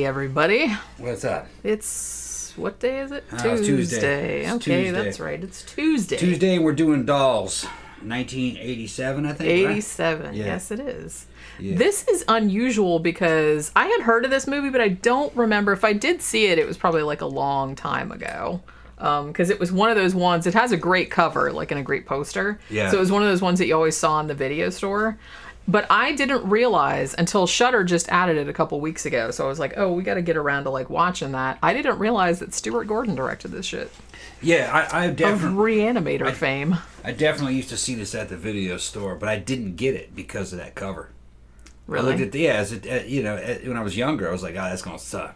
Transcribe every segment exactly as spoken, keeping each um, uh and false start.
Hey, everybody. What's up? It's, what day is it? Oh, Tuesday. it's Tuesday. It's okay, Tuesday. that's right. It's Tuesday. Tuesday, and we're doing Dolls. nineteen eighty-seven, I think. eighty-seven. Right? Yeah. Yes, it is. Yeah. This is unusual because I had heard of this movie, but I don't remember. If I did see it, it was probably like a long time ago. Because um, it was one of those ones, it has a great cover, like in a great poster. Yeah. So it was one of those ones that you always saw in the video store. But I didn't realize until Shudder just added it a couple weeks ago. So I was like, oh, we got to get around to like watching that. I didn't realize that Stuart Gordon directed this shit. Yeah, I, I Of definitely. Reanimator I, fame. I definitely used to see this at the video store, but I didn't get it because of that cover. Really? I looked at the, yeah, as it, uh, you know, uh, when I was younger, I was like, oh, that's going to suck.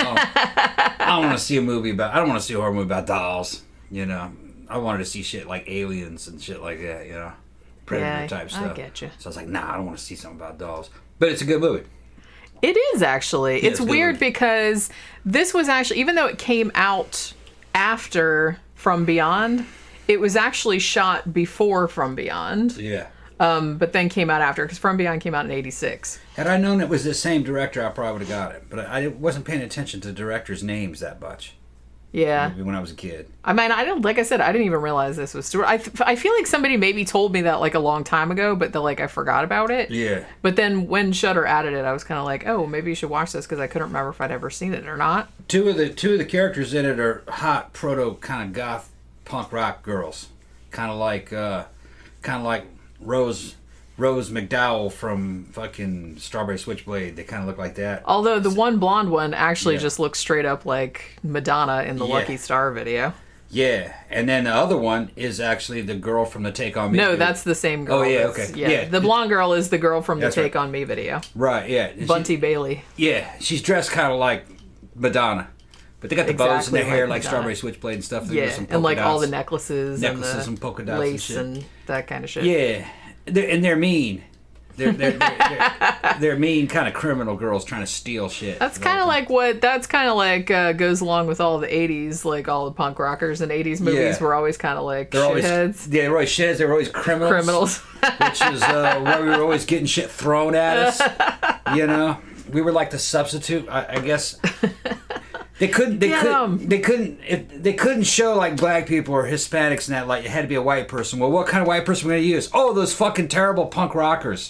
I don't, don't want to see a movie about, I don't want to see a horror movie about dolls, you know. I wanted to see shit like Aliens and shit like that, you know. Predator Yeah, type stuff. I get you. So I was like, nah, I don't want to see something about dolls. But it's a good movie. It is actually. Yeah, it's it's weird good. because this was actually, even though it came out after From Beyond, it was actually shot before From Beyond. Yeah. Um, but then came out after, because From Beyond came out in eighty-six. Had I known it was the same director, I probably would have got it. But I I wasn't paying attention to directors' names that much. Yeah. Maybe when I was a kid. I mean, I don't, like I said, I didn't even realize this was Stuart. I, th- I feel like somebody maybe told me that like a long time ago, but the, like I forgot about it. Yeah. But then when Shudder added it, I was kind of like, oh, maybe you should watch this, because I couldn't remember if I'd ever seen it or not. Two of the two of the characters in it are hot proto kind of goth punk rock girls, kind of like uh, kind of like Rose Rose McDowell from fucking Strawberry Switchblade. They kind of look like that. Although the one blonde one actually Yeah. just looks straight up like Madonna in the Yeah. Lucky Star video. Yeah, and then the other one is actually the girl from the Take on Me. No, video. that's the same girl. Oh, yeah, that's- okay. Yeah. Yeah. The blonde girl is the girl from the That's Take right. on Me video. Right. Yeah, And she- Bunty Bailey. Yeah, she's dressed kind of like Madonna, but they got the bows in Exactly their hair like like Madonna. Strawberry Switchblade and stuff. They got Yeah, some and polka like all the dots. necklaces, Necklaces and the and polka dots and lace shit. and that kind of shit. Yeah, they're, and they're mean. They're they're, they're, they're, they're mean kind of criminal girls trying to steal shit. That's kind of like what, that's kind of like uh, goes along with all the eighties, like all the punk rockers in eighties movies Yeah. were always kind of like they're always shitheads, yeah, they're always shitheads. They're always criminals. criminals. Which is uh, why we were always getting shit thrown at us. You know, we were like the substitute. I, I guess they couldn't. They Get 'em. couldn't. They couldn't. If they couldn't show like black people or Hispanics and that, like it had to be a white person. Well, what kind of white person were we gonna use? Oh, those fucking terrible punk rockers.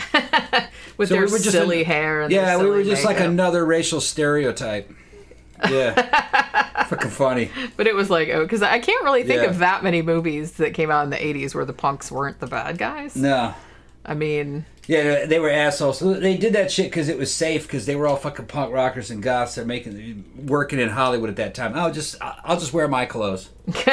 With So their we were just silly an- hair and Yeah, their we were silly just like makeup. another racial stereotype. Yeah, fucking funny. But it was like, oh, because I can't really think Yeah. of that many movies that came out in the eighties where the punks weren't the bad guys. No. I mean, Yeah, they were assholes. They did that shit because it was safe. Because they were all fucking punk rockers and goths. They're making working in Hollywood at that time. I'll just I'll just wear my clothes.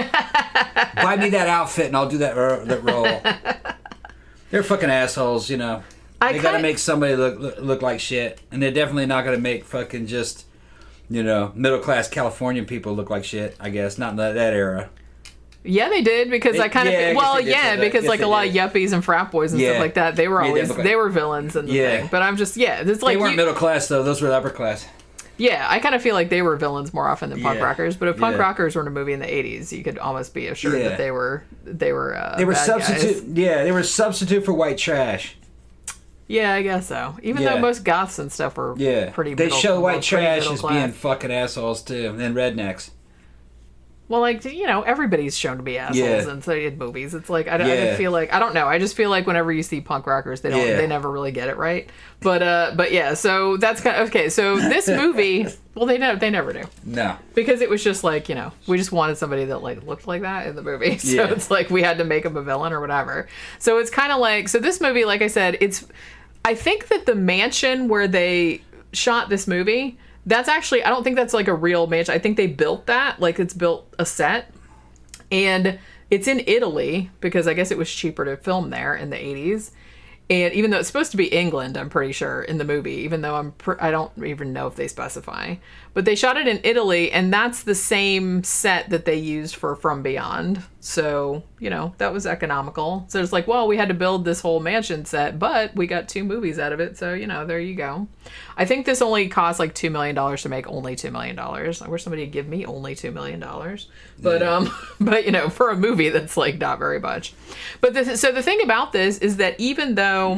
Buy me that outfit and I'll do that ro- that role. They're fucking assholes, you know. I They gotta kinda- make somebody look, look look like shit, and they're definitely not gonna make fucking just you know middle class Californian people look like shit. I guess not in that, that era. yeah, they did, because They- I kind of, yeah, I guess well, they did yeah, say that. because Guess like a they lot did. of yuppies and frat boys and Yeah. stuff like that, they were Yeah, they always, look they, like- were villains in the Yeah. thing. But I'm just, yeah, it's like, They weren't you- middle class though; those were upper class. yeah, I kind of feel like they were villains more often than punk Yeah. rockers. But if punk Yeah. rockers were in a movie in the eighties, you could almost be assured Yeah. that they were, they were, uh, They were bad substitute. guys. Yeah, they were substitute for white trash. Yeah, I guess so. Even Yeah. though most goths and stuff were Yeah, pretty they middle, show well, white pretty trash middle as class. being fucking assholes too, and rednecks. Well, like, you know, everybody's shown to be assholes Yeah. in, so in movies. It's like, I, don't, I Yeah. don't feel like, I don't know. I just feel like whenever you see punk rockers, they don't, Yeah. they never really get it right. But, uh, but yeah, so that's kind of, okay, so this movie, well, they never, they never do. No. Because it was just like, you know, we just wanted somebody that, like, looked like that in the movie. So Yeah. it's like, we had to make him a villain or whatever. So it's kind of like, so this movie, like I said, it's, I think that the mansion where they shot this movie, that's actually, I don't think that's like a real mansion. I think they built that, like it's built a set. And it's in Italy because I guess it was cheaper to film there in the eighties. And even though it's supposed to be England, I'm pretty sure in the movie, even though I'm pr- I don't even know if they specify, but they shot it in Italy, and that's the same set that they used for From Beyond. So, you know, that was economical. So it's like, well, we had to build this whole mansion set, but we got two movies out of it. So, you know, there you go. I think this only cost like two million dollars to make, only two million dollars. I wish somebody would give me only two million dollars. But, Yeah. um, but, you know, for a movie, that's like not very much. But the, so the thing about this is that even though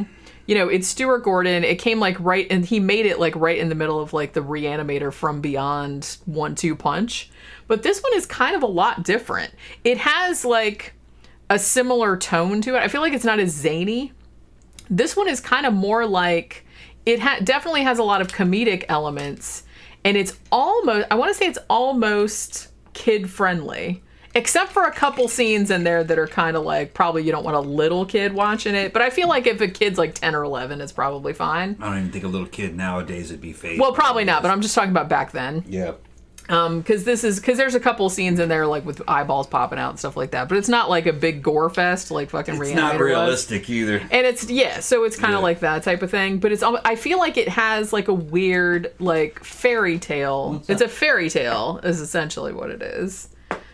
you know, it's Stuart Gordon. It came like right, and he made it like right in the middle of like the Reanimator From Beyond one two punch. But this one is kind of a lot different. It has like a similar tone to it. I feel like it's not as zany. This one is kind of more like, it ha- definitely has a lot of comedic elements, and it's almost, I want to say it's almost kid friendly. Except for a couple scenes in there that are kind of like, probably you don't want a little kid watching it. But I feel like if a kid's like ten or eleven, it's probably fine. I don't even think a little kid nowadays would be fake. Well, probably not, but I'm just talking about back then. Yeah. Um, because this is, because there's a couple scenes in there like with eyeballs popping out and stuff like that. But it's not like a big gore fest like fucking Reanimator It's not realistic was. either. And it's, yeah, so it's kind of Yeah. like that type of thing. But it's, al- I feel like it has like a weird, like, fairy tale. It's a fairy tale, is essentially what it is.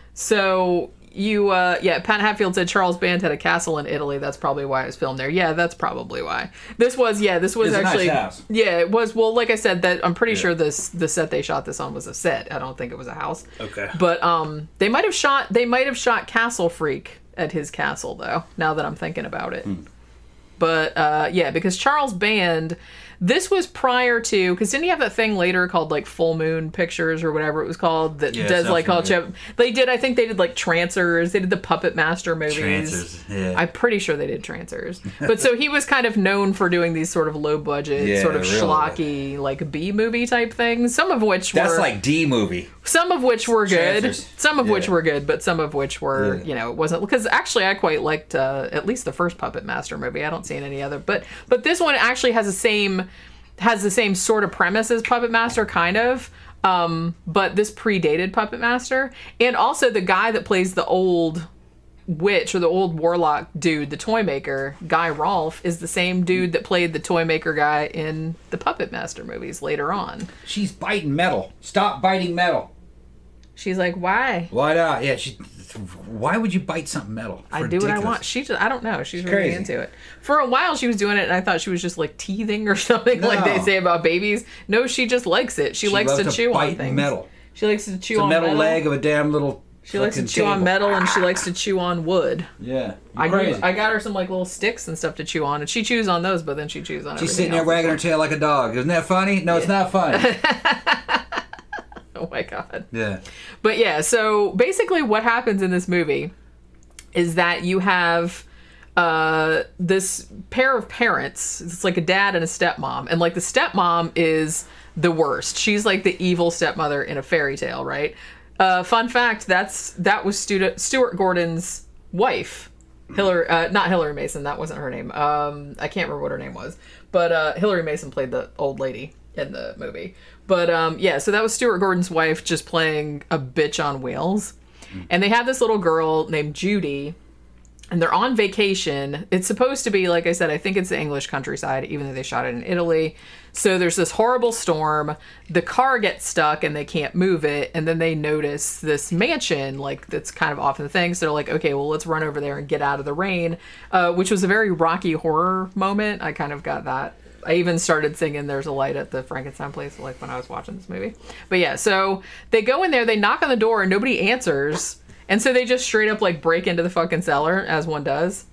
So you, uh, yeah, Pat Hatfield said Charles Band had a castle in Italy. That's probably why it was filmed there. Yeah, that's probably why. This was, yeah, this was It's a nice actually, house. yeah, it was. Well, like I said, that I'm pretty Yeah. sure this the set they shot this on was a set. I don't think it was a house. Okay. But um, they might have shot, they might have shot Castle Freak at his castle though. Now that I'm thinking about it. Hmm. But uh, yeah, because Charles Band, this was prior to, because didn't he have that thing later called like Full Moon Pictures or whatever it was called that Yeah, does sounds like all familiar. chip. They did, I think they did like Trancers. They did the Puppet Master movies. Trancers, yeah. I'm pretty sure they did Trancers. But so he was kind of known for doing these sort of low budget, Yeah, sort of really. schlocky, like B movie type things. Some of which That's were like D movie. some of which were good, Trancers. some of which Yeah. were good, but some of which were, Yeah. you know, it wasn't, because actually I quite liked uh, at least the first Puppet Master movie. I don't see any other, but but this one actually has the same has the same sort of premise as Puppet Master, kind of. Um, but this predated Puppet Master, and also the guy that plays the old witch or the old warlock dude, the toy maker Guy Rolfe, is the same dude that played the toy maker guy in the Puppet Master movies later on. She's biting metal. Stop biting metal. She's like, why? Why not? Yeah, she. Why would you bite something metal? I It's do what I ridiculous. want. She just, I don't know. She's It's really crazy. into it. For a while, she was doing it, and I thought she was just like teething or something, like they No. say about babies. No, she just likes it. She, She likes loves to to chew on bite things. metal. She likes to chew It's a on metal, metal. leg of a damn little. She likes to fucking chew on table. metal, and she likes to chew on wood. Yeah, I you're grew, crazy. I got her some like little sticks and stuff to chew on, and she chews on those, but then she chews on. She's everything sitting there else. wagging her tail like a dog. Isn't that funny? No, it's not funny. Oh my god. Yeah. But yeah, so basically what happens in this movie is that you have uh, this pair of parents. It's like a dad and a stepmom. And like the stepmom is the worst. She's like the evil stepmother in a fairy tale, right? Uh, fun fact, that's that was Stu- Stuart Gordon's wife. Hillary, uh, not Hillary Mason, that wasn't her name. Um, I can't remember what her name was. But uh, Hillary Mason played the old lady in the movie. But um, yeah, so that was Stuart Gordon's wife just playing a bitch on wheels. And they have this little girl named Judy, and they're on vacation. It's supposed to be, like I said, I think it's the English countryside, even though they shot it in Italy. So there's this horrible storm. The car gets stuck and they can't move it. And then they notice this mansion, like, that's kind of off in the thing. So they're like, okay, well, let's run over there and get out of the rain, uh, which was a very Rocky Horror moment. I kind of got that. I even started singing There's a Light at the Frankenstein place, like when I was watching this movie. But yeah, so they go in there, they knock on the door, and nobody answers. And so they just straight up like break into the fucking cellar, as one does.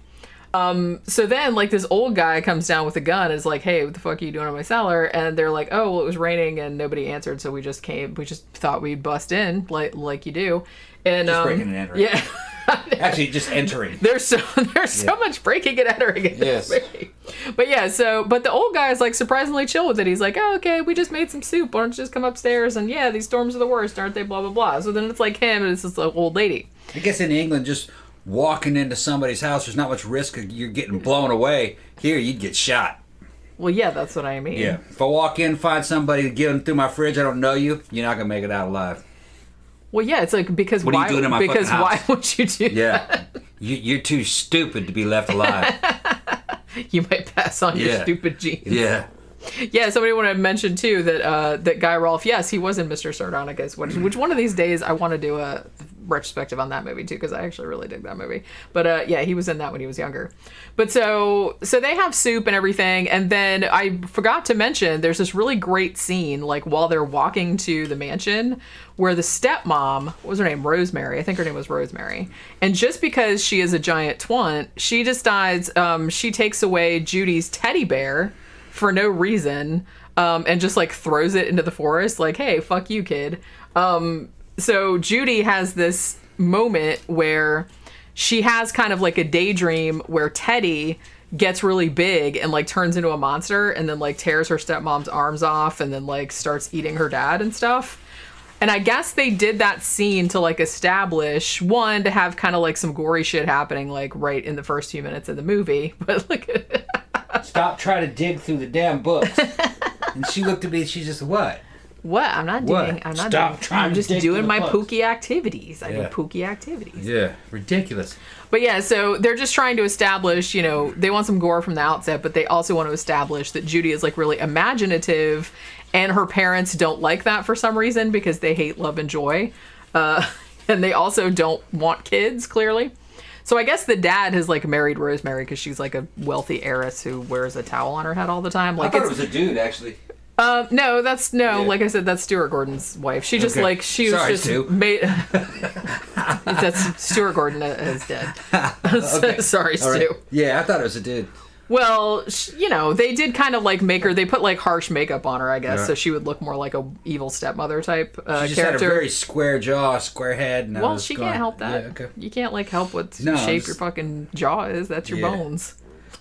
Um, so then like this old guy comes down with a gun and is like, hey, what the fuck are you doing in my cellar? And they're like, oh, well, it was raining and nobody answered. So we just came, we just thought we'd bust in like, like you do. And, Just um, breaking and entering. yeah. Actually, just entering. There's so there's so Yeah. much breaking and entering in this Yes. movie. But yeah, so but the old guy is like surprisingly chill with it. He's like, oh, okay, we just made some soup. Why don't you just come upstairs? And yeah, these storms are the worst, aren't they? Blah blah blah. So then it's like him and it's this like, old lady. I guess in England, just walking into somebody's house, there's not much risk of you're getting blown away. Here, you'd get shot. Well, yeah, that's what I mean. Yeah. If I walk in, find somebody getting through my fridge, I don't know you, you're not gonna make it out alive. Well, yeah, it's like because What are you why? doing in my because fucking why house? would you do Yeah. you, you're too stupid to be left alive. that? You might pass on your Yeah. stupid genes. Yeah. Yeah, somebody wanted to mention too that uh, that Guy Rolfe, yes, he was in Mister Sardonicus, which, which one of these days I want to do a retrospective on that movie too, because I actually really dig that movie. But uh, yeah, he was in that when he was younger. But so so they have soup and everything, and then I forgot to mention there's this really great scene like while they're walking to the mansion where the stepmom, what was her name, Rosemary, I think her name was Rosemary, and just because she is a giant twant, she decides um, she takes away Judy's teddy bear for no reason. Um, and just like throws it into the forest, like, hey, fuck you, kid. Um, so Judy has this moment where she has kind of like a daydream where Teddy gets really big and like turns into a monster and then like tears her stepmom's arms off and then like starts eating her dad and stuff. And I guess they did that scene to like establish, one, to have kind of like some gory shit happening like right in the first few minutes of the movie. But like, stop trying to dig through the damn books. And she looked at me and she just, what? What? I'm not What? doing. I'm not Stop doing, trying I'm to just dig doing through my the books. pooky activities. I Yeah. do pooky activities. Yeah, ridiculous. But yeah, so they're just trying to establish, you know, they want some gore from the outset, but they also want to establish that Judy is like really imaginative, and her parents don't like that for some reason because they hate love and joy. Uh, and they also don't want kids, clearly. So I guess the dad has like married Rosemary because she's like a wealthy heiress who wears a towel on her head all the time. Like I thought it's, it was a dude, actually. Uh, no, that's no. Yeah. Like I said, that's Stuart Gordon's wife. She just Okay. like she was Sorry, just Stu. made. That's Stuart Gordon is dead. Okay. Sorry, All right. Stu. Yeah, I thought it was a dude. Well, sh- you know, they did kind of like make her. They put like harsh makeup on her, I guess, Yeah. so she would look more like a evil stepmother type uh, She just character. had a very square jaw, square head. And I well, was she going, can't help that. Yeah, okay. You can't like help what No, shape I'm your just- fucking jaw is. That's your Yeah. bones.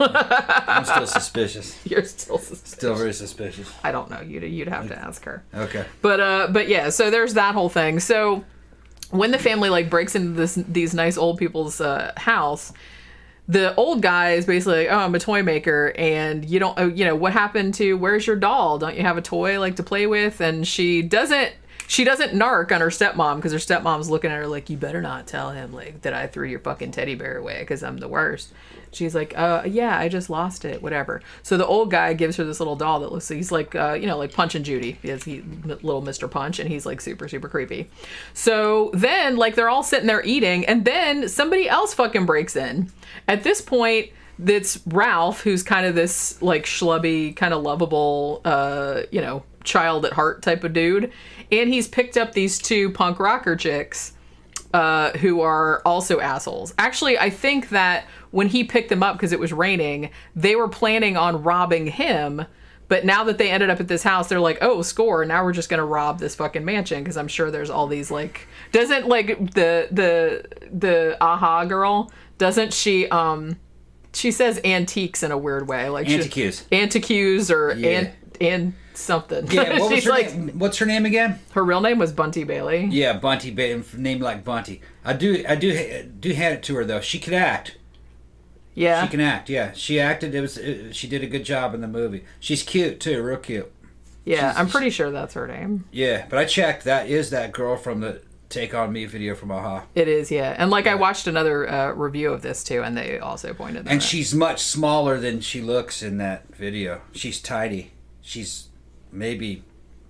I'm still suspicious. You're still suspicious. Still very suspicious. I don't know. You'd you'd have to ask her. Okay. But uh, but yeah, so there's that whole thing. So when the family like breaks into this these nice old people's uh, house, the old guy is basically like, oh, I'm a toy maker, and you don't, oh, you know, what happened to where's your doll? Don't you have a toy like to play with? And she doesn't. She doesn't narc on her stepmom because her stepmom's looking at her like, you better not tell him like that I threw your fucking teddy bear away because I'm the worst. She's like, uh, yeah, I just lost it, whatever. So the old guy gives her this little doll that looks, he's like, uh, you know, like Punch and Judy. He has he, little Mister Punch, and he's like super, super creepy. So then, like, they're all sitting there eating, and then somebody else fucking breaks in. At this point, it's Ralph, who's kind of this like schlubby, kind of lovable, uh, you know, child at heart type of dude. And he's picked up these two punk rocker chicks uh, who are also assholes. Actually, I think that when he picked them up because it was raining, they were planning on robbing him. But now that they ended up at this house, they're like, oh, score. Now we're just going to rob this fucking mansion because I'm sure there's all these like, doesn't like the, the, the aha girl, doesn't she, um, she says antiques in a weird way. Like Antiques. Antiques or Yeah. and, and something. Yeah, what was She's her like, name? What's her name again? her real name was Bunty Bailey. Yeah, Bunty, ba- name like Bunty. I do, I do, do hand it to her though. She could act. Yeah. She can act. Yeah, she acted. It was. It, she did a good job in the movie. She's cute too, real cute. Yeah, she's- I'm pretty sure that's her name. Yeah, but I checked. That is that girl from the Take On Me video from Aha. It is, yeah. And like I watched another uh, review of this too, and they also pointed that And out. she's much smaller than she looks in that video. She's tidy. She's maybe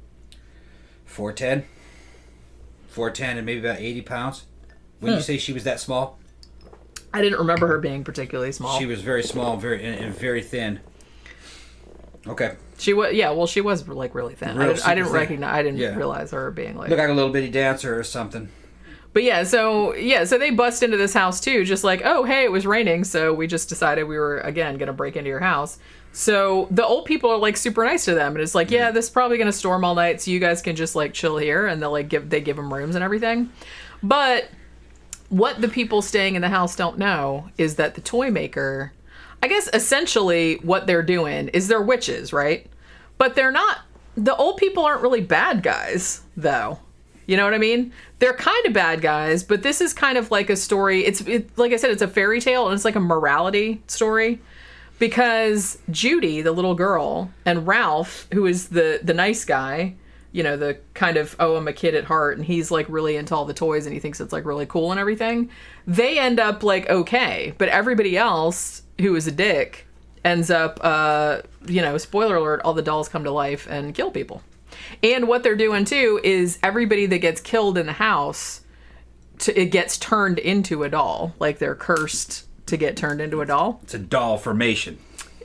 four ten, four ten, and maybe about eighty pounds. When you say she was that small, I didn't remember her being particularly small. she was very small, very and, and very thin. Okay, She was, yeah. Well, she was like really thin. Real I, didn't- I didn't super thin. recognize. I didn't Yeah. realize her being like. look like a little bitty dancer or something. But yeah, so yeah, so they bust into this house too, just like, oh hey, it was raining, so we just decided we were again gonna break into your house. So the old people are like super nice to them, and it's like, yeah, this is probably gonna storm all night, so you guys can just like chill here, and they'll like give they give them rooms and everything. But what the people staying in the house don't know is that the toy maker, I guess essentially what they're doing is they're witches, right? But they're not. The old people aren't really bad guys, though. You know what I mean? They're kind of bad guys, but this is kind of like a story. It's it, like I said, it's a fairy tale, and it's like a morality story. Because Judy, the little girl, and Ralph, who is the the nice guy, you know, the kind of, oh, I'm a kid at heart, and he's like really into all the toys, and he thinks it's like really cool and everything. They end up like okay, but everybody else who is a dick ends up, uh, you know, spoiler alert, all the dolls come to life and kill people. And what they're doing too is everybody that gets killed in the house to, it gets turned into a doll. Like they're cursed to get turned into a doll. It's a doll formation.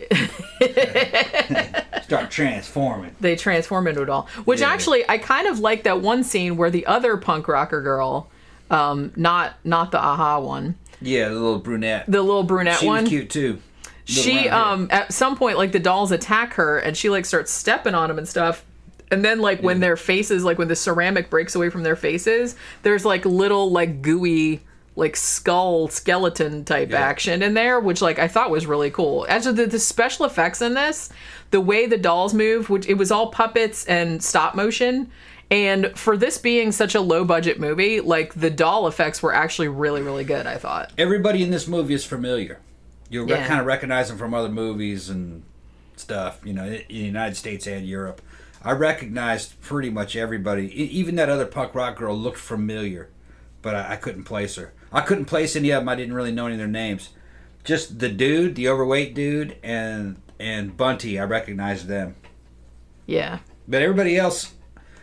Start transforming. They transform into a doll. Which yeah. actually, I kind of like that one scene where the other punk rocker girl, um, not not the Aha one. Yeah, the little brunette. The little brunette she one. She was cute too. She um at some point, like, the dolls attack her and she like starts stepping on them and stuff. And then like yeah. when their faces, like when the ceramic breaks away from their faces, there's like little like gooey like skull skeleton type yeah. action in there, which like I thought was really cool. As the, the special effects in this, the way the dolls move, which it was all puppets and stop motion. And for this being such a low budget movie, like the doll effects were actually really, really good, I thought. Everybody in this movie is familiar. You'll yeah. kind of recognize them from other movies and stuff, you know, in the United States and Europe. I recognized pretty much everybody. Even that other punk rock girl looked familiar, but I, I couldn't place her. I couldn't place any of them. I didn't really know any of their names. Just the dude, the overweight dude, and and Bunty, I recognized them. Yeah. But everybody else,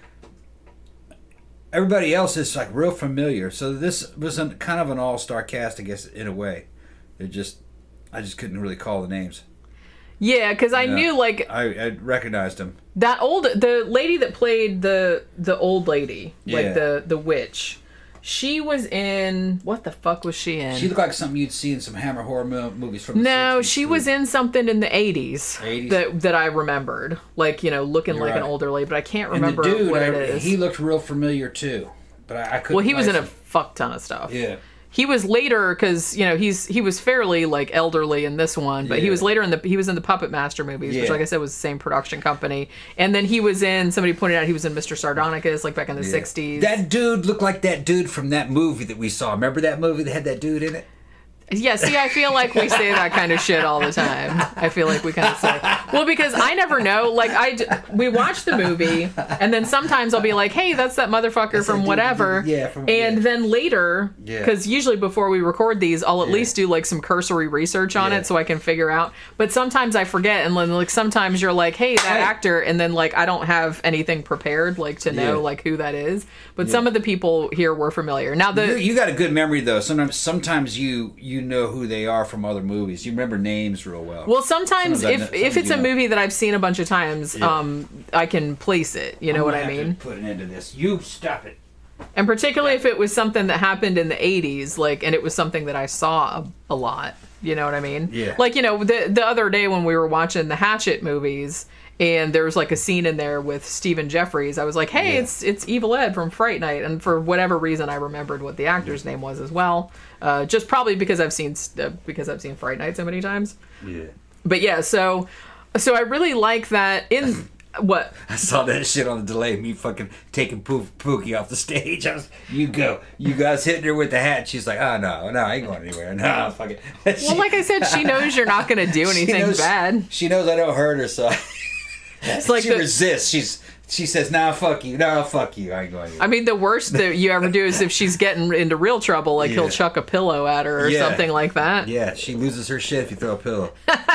everybody else is like real familiar. So this was an, kind of an all-star cast, I guess, in a way. It just, I just couldn't really call the names. Yeah, because I you know, knew like I, I recognized them. That old the lady that played the the old lady, yeah. like the the witch. She was in what the fuck was she in? She looked like something you'd see in some Hammer horror movies from the No, sixties, she too. was in something in the eighties, eighties that that I remembered, like, you know, looking You're like right. an older lady, but I can't remember and the dude, what it I, is. He looked real familiar too, but I, I couldn't. Well, he was in him. a fuck ton of stuff. Yeah. He was later because you know he's he was fairly like elderly in this one, but yeah. he was later in the he was in the Puppet Master movies, yeah. which like I said was the same production company. And then he was in somebody pointed out he was in Mister Sardonicus like back in the yeah. sixties. That dude looked like that dude from that movie that we saw. Remember that movie that had that dude in it? Yeah, see, I feel like we say that kind of shit all the time. I feel like we kind of say, well, because I never know. Like, I, we watch the movie, and then sometimes I'll be like, hey, that's that motherfucker That's from that whatever. dude, yeah, from, and yeah. then later, because Yeah. usually before we record these, I'll at Yeah. least do, like, some cursory research on Yeah. it so I can figure out. But sometimes I forget, and then, like, sometimes you're like, hey, that Hey. actor, and then, like, I don't have anything prepared, like, to know, Yeah. like, who that is. But Yeah. some of the people here were familiar. Now, the... You, you got a good memory though. Sometimes, sometimes you you know who they are from other movies. You remember names real well. Well, sometimes, Sometimes I if know- if sometimes it's you a know. movie that I've seen a bunch of times, Yeah. um, I can place it. You know I'm what gonna I have to mean? Put an end to this. You stop it. And particularly if it was something that happened in the eighties, like, and it was something that I saw a, a lot. You know what I mean? Yeah. Like, you know, the the other day when we were watching the Hatchet movies, and there was like a scene in there with Stephen Jeffries, I was like, hey, Yeah. it's it's Evil Ed from Fright Night, and for whatever reason, I remembered what the actor's name was as well. Uh, just probably because I've seen uh, because I've seen Fright Night so many times. Yeah. But yeah, so so I really like that in what I saw that shit on the delay. Me fucking taking Poof, Pookie off the stage. I was, you go. You guys hitting her with the hat. She's like, oh no, no, I ain't going anywhere. No, fuck it. well, like I said, she knows you're not going to do She anything knows- bad. She knows I don't hurt her, so It's like she the, resists. She's she says, "Nah, fuck you. Nah, fuck you. I ain't going anywhere." I mean, the worst that you ever do is if she's getting into real trouble, like he'll Yeah. chuck a pillow at her or Yeah. something like that. Yeah, she loses her shit if you throw a pillow.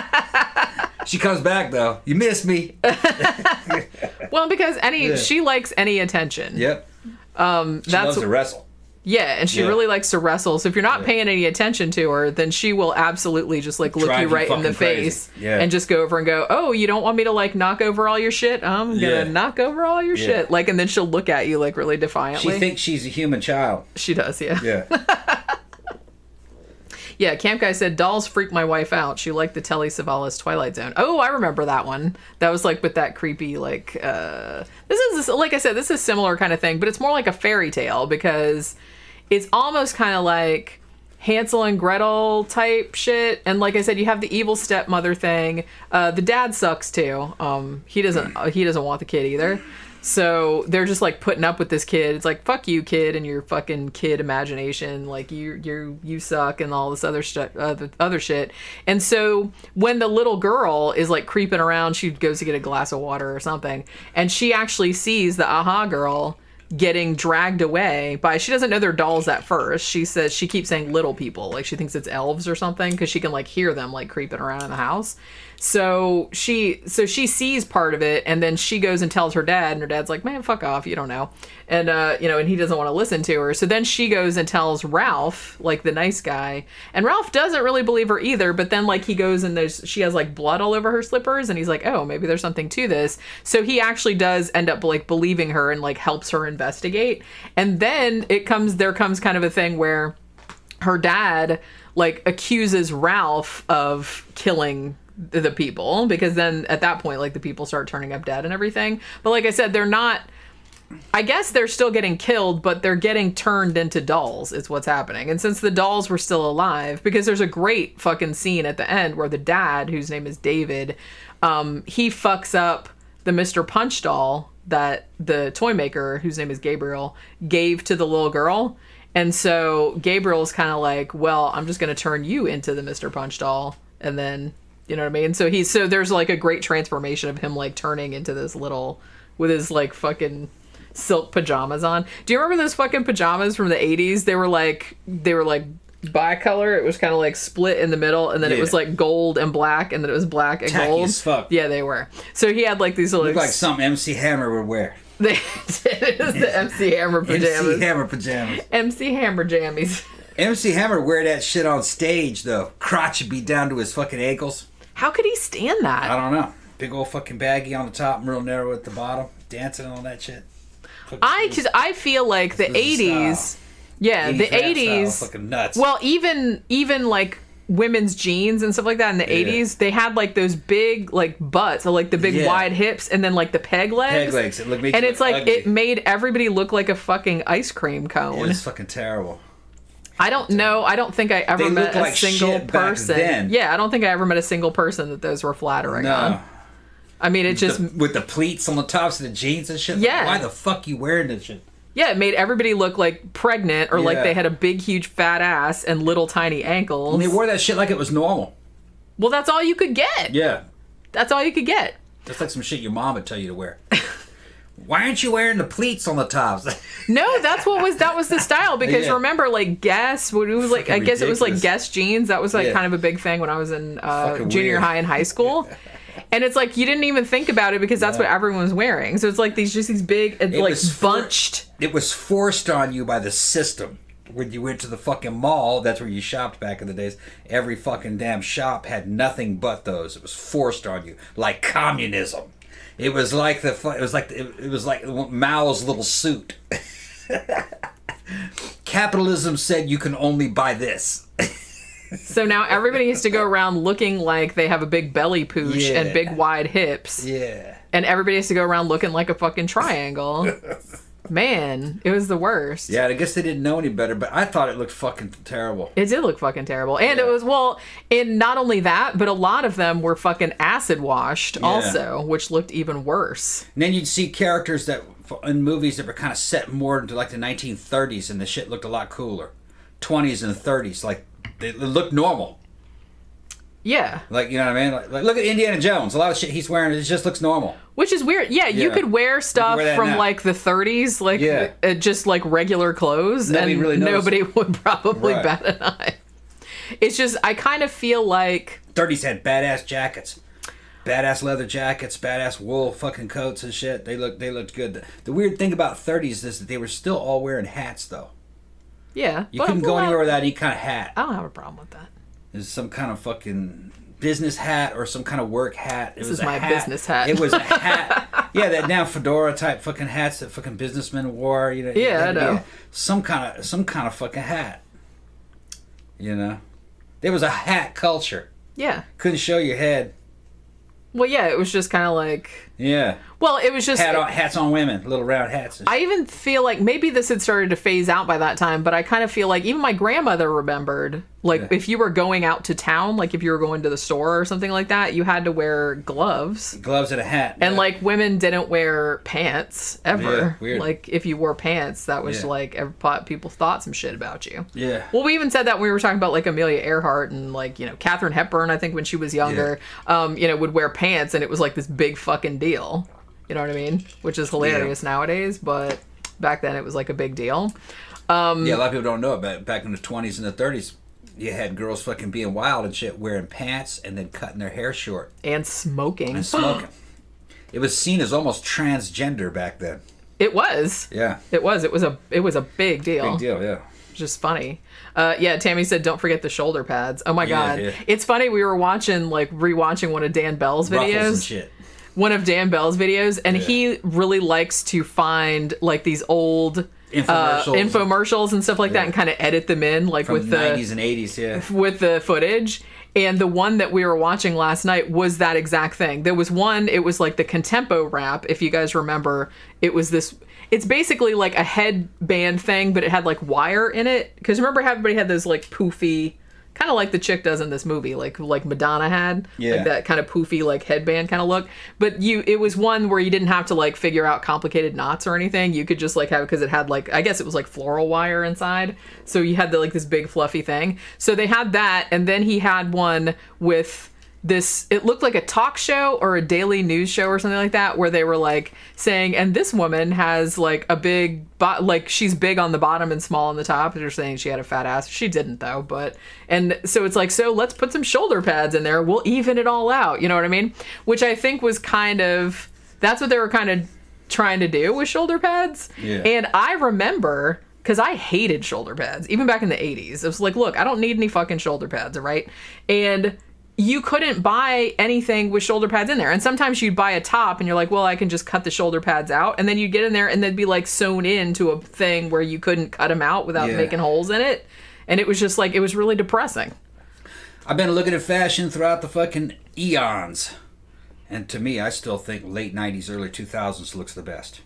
She comes back though. You missed me. Well, because any Yeah. she likes any attention. Yep. Um, She that's loves to wrestle. yeah, and she Yeah. really likes to wrestle. So if you're not Yeah. paying any attention to her, then she will absolutely just like look Drive you you right in the fucking crazy. face Yeah. and just go over and go, "Oh, you don't want me to like knock over all your shit? I'm gonna Yeah. knock over all your Yeah. shit." Like, and then she'll look at you like really She defiantly. thinks she's a human child. She does, yeah. Yeah. Yeah, Camp Guy said, dolls freak my wife out. She liked the Telly Savalas Twilight Zone. Oh, I remember that one. That was like with that creepy, like, uh, this is, like I said, this is a similar kind of thing, but it's more like a fairy tale because it's almost kind of like Hansel and Gretel type shit. And like I said, you have the evil stepmother thing. Uh, the dad sucks too. Um, he doesn't, uh, he doesn't want the kid either. So they're just like putting up with this kid. It's like, fuck you, kid, and your fucking kid imagination. Like you, you, you suck, and all this other stuff, other, other shit. And so when the little girl is like creeping around, she goes to get a glass of water or something, and she actually sees the Aha girl getting dragged away by, she doesn't know they're dolls at first. She says, she keeps saying little people, like she thinks it's elves or something, because she can like hear them like creeping around in the house. So she so she sees part of it, and then she goes and tells her dad, and her dad's like, man, fuck off, you don't know. And uh you know, and he doesn't want to listen to her. So then she goes and tells Ralph, like the nice guy, and Ralph doesn't really believe her either, but then like he goes and there's she has like blood all over her slippers, and he's like, oh, maybe there's something to this. So he actually does end up like believing her and like helps her investigate. And then it comes there comes kind of a thing where her dad like accuses Ralph of killing the people, because then at that point like the people start turning up dead and everything. But like I said, they're not, I guess they're still getting killed, but they're getting turned into dolls is what's happening. And since the dolls were still alive, because there's a great fucking scene at the end where the dad, whose name is David, um he fucks up the Mister Punch doll that the toy maker, whose name is Gabriel, gave to the little girl. And so Gabriel's kind of like, well, I'm just going to turn you into the Mister Punch doll. And then, you know what I mean? So he's, so there's like a great transformation of him like turning into this little, with his like fucking silk pajamas on. Do you remember those fucking pajamas from the eighties? They were like, they were like bicolor. It was kind of like split in the middle, and then yeah. it was like gold and black, and then it was black and Tacky gold. As fuck. Yeah, they were. So he had like these little... Look like something M C Hammer would wear. They did. It was the M C Hammer pajamas. M C Hammer pajamas. M C Hammer jammies. M C Hammer wear that shit on stage, though. Crotch would be down to his fucking ankles. How could he stand that? I don't know. Big old fucking baggy on the top and real narrow at the bottom. Dancing and all that shit. Fucking I, cause I feel like the eighties... Yeah, the eighties. Fucking nuts. Well, even even like women's jeans and stuff like that in the yeah. eighties, they had like those big like butts, so like the big yeah. wide hips, and then like the peg legs. Peg legs. It look, and it's like ugly. It made everybody look like a fucking ice cream cone. It was fucking terrible. I don't know. I don't think I ever they met a like single person. Then. Yeah, I don't think I ever met a single person that those were flattering no. on. I mean, it just the, with the pleats on the tops of the jeans and shit. Yeah. Like, why the fuck you wearing this shit? Yeah, it made everybody look like pregnant, or yeah. like they had a big, huge, fat ass and little, tiny ankles. And they wore that shit like it was normal. Well, that's all you could get. Yeah. That's all you could get. That's like some shit your mom would tell you to wear. Why aren't you wearing the pleats on the tops? No, that's what was that was the style, because yeah. remember, like Guess, when it was like I guess ridiculous. It was like Guess jeans. That was like yeah. kind of a big thing when I was in uh, junior weird. high and high school. And it's like you didn't even think about it because that's no. what everyone was wearing. So it's like these just these big it like bunched. For, it was forced on you by the system. When you went to the fucking mall, that's where you shopped back in the days. Every fucking damn shop had nothing but those. It was forced on you, like communism. It was like the it was like the, it was like Mao's little suit. Capitalism said you can only buy this. So now everybody has to go around looking like they have a big belly pooch yeah. and big wide hips. Yeah. And everybody has to go around looking like a fucking triangle. Man, it was the worst. Yeah, I guess they didn't know any better, but I thought it looked fucking terrible. It did look fucking terrible. And yeah. it was, well, and not only that, but a lot of them were fucking acid washed yeah. also, which looked even worse. And then you'd see characters that in movies that were kind of set more into like the nineteen thirties, and the shit looked a lot cooler. twenties and thirties, like they looked normal. Yeah. Like, you know what I mean? Like, like, look at Indiana Jones. A lot of shit he's wearing, it just looks normal. Which is weird. Yeah, yeah. you could wear stuff wear from, now. like, the thirties, like, yeah. uh, just, like, regular clothes, nobody and really nobody would probably right. bat an eye. It's just, I kind of feel like... thirties had badass jackets. Badass leather jackets, badass wool fucking coats and shit. They looked, they looked good. The, the weird thing about thirties is that they were still all wearing hats, though. Yeah. You couldn't go anywhere without any kind of hat. I don't have a problem with that. Is some kind of fucking business hat or some kind of work hat. It this was is my hat. business hat. It was a hat. Yeah, that now fedora type fucking hats that fucking businessmen wore. You know. Yeah, I know. Yeah, some kind of some kind of fucking hat. You know, there was a hat culture. Yeah. Couldn't show your head. Well, yeah, it was just kind of like... Yeah. Well, it was just... Hat on, hats on women, little round hats. I even feel like maybe this had started to phase out by that time, but I kind of feel like even my grandmother remembered, like, yeah. if you were going out to town, like if you were going to the store or something like that, you had to wear gloves. Gloves and a hat. And, yeah. like, women didn't wear pants, ever. Yeah, weird. Like, if you wore pants, that was, yeah. like, every, people thought some shit about you. Yeah. Well, we even said that when we were talking about, like, Amelia Earhart and, like, you know, Katharine Hepburn, I think, when she was younger, yeah. um, you know, would wear pants, and it was, like, this big fucking deal. You know what I mean? Which is hilarious yeah. nowadays, but back then it was like a big deal. Um, yeah, a lot of people don't know it, but back in the twenties and the thirties, you had girls fucking being wild and shit, wearing pants and then cutting their hair short. And smoking. And smoking. It was seen as almost transgender back then. It was. Yeah. It was. It was a it was a big deal. Big deal, yeah. Just funny. Uh, yeah, Tammy said, don't forget the shoulder pads. Oh my Yeah, God. yeah. It's funny, we were watching, like, rewatching one of Dan Bell's Ruffles videos. and shit. One of Dan Bell's videos, and Yeah. he really likes to find, like, these old Infomercials. Uh, infomercials and stuff like Yeah. that and kind of edit them in, like, From with the the nineties and eighties, yeah. with the footage. And the one that we were watching last night was that exact thing. There was one, it was like the Contempo rap, if you guys remember. It was this, it's basically like a headband thing, but it had like wire in it. Because remember how everybody had those like poofy, kind of like the chick does in this movie, like like Madonna had, Yeah. like that kind of poofy like headband kind of look. But you, it was one where you didn't have to like figure out complicated knots or anything. You could just like have, because it had like, I guess it was like floral wire inside. So you had the, like this big fluffy thing. So they had that, and then he had one with this, it looked like a talk show or a daily news show or something like that, where they were like saying, and this woman has like a big, bo- like she's big on the bottom and small on the top. They're saying she had a fat ass. She didn't though, but, and so it's like, so let's put some shoulder pads in there. We'll even it all out. You know what I mean? Which I think was kind of, that's what they were kind of trying to do with shoulder pads. Yeah. And I remember, because I hated shoulder pads, even back in the eighties. It was like, look, I don't need any fucking shoulder pads, all right? And you couldn't buy anything with shoulder pads in there. And sometimes you'd buy a top and you're like, well, I can just cut the shoulder pads out. And then you'd get in there and they'd be like sewn into a thing where you couldn't cut them out without Yeah. making holes in it. And it was just like, it was really depressing. I've been looking at fashion throughout the fucking eons. And to me, I still think late nineties, early two thousands looks the best.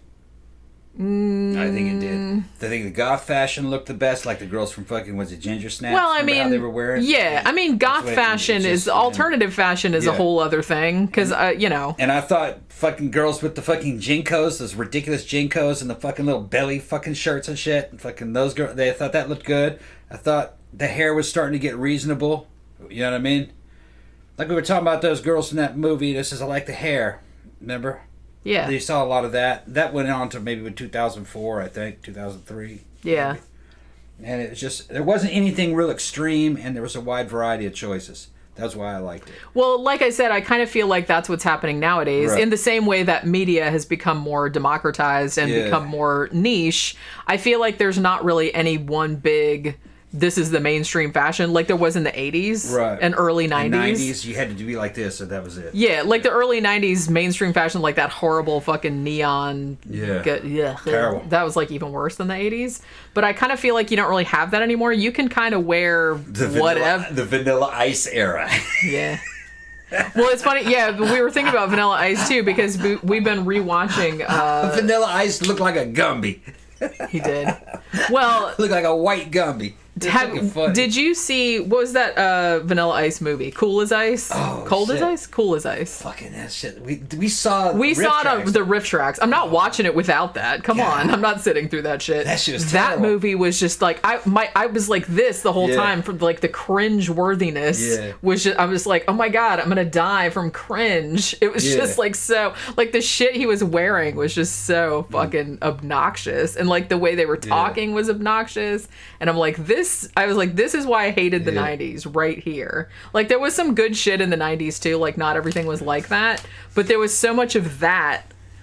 Mm. I think it did. I think the goth fashion looked the best, like the girls from fucking, was it Ginger Snaps? Well, I Remember how mean, they were wearing? yeah, I mean, goth what it- fashion it's is, just- alternative fashion is a Yeah. whole other thing. Because, uh, you know. And I thought fucking girls with the fucking Jinkos, those ridiculous Jinkos and the fucking little belly fucking shirts and shit, and fucking those girls, they thought that looked good. I thought the hair was starting to get reasonable. You know what I mean? Like we were talking about those girls in that movie. This is, I like the hair. Remember? Yeah. You saw a lot of that. That went on to maybe two thousand four, I think, two thousand three. Yeah. Maybe. And it was just, there wasn't anything real extreme, and there was a wide variety of choices. That's why I liked it. Well, like I said, I kind of feel like that's what's happening nowadays. Right. In the same way that media has become more democratized and Yeah. become more niche, I feel like there's not really any one big, this is the mainstream fashion like there was in the eighties Right. and early In nineties. the nineties, you had to be like this, and that was it. Yeah, like the early nineties mainstream fashion, like that horrible fucking neon. Yeah. Get, yeah. Terrible. That was like even worse than the eighties. But I kind of feel like you don't really have that anymore. You can kind of wear The whatever. vanilla, the Vanilla Ice era. Yeah. Well, it's funny. Yeah, but we were thinking about Vanilla Ice too because we, we've been rewatching. Uh, Vanilla Ice looked like a Gumby. he did. Well, Looked like a white Gumby. It's have, fucking funny. did you see what was that uh, Vanilla Ice movie? Cool as Ice. Oh, Cold as shit. Ice. Cool as Ice. Fucking that shit. We we saw. We riff saw it on tracks. the riff tracks. I'm not watching it without that. Come God. on, I'm not sitting through that shit. That shit was That terrible. movie was just like I my I was like this the whole Yeah. time from like the cringe worthiness. Yeah. Was just I was like, oh my god, I'm gonna die from cringe. It was Yeah. just like so like the shit he was wearing was just so fucking obnoxious, and like the way they were talking was obnoxious. And I'm like, this. I was like, this is why I hated the Yeah. nineties right here. Like there was some good shit in the nineties too. Like not everything was like that, but there was so much of that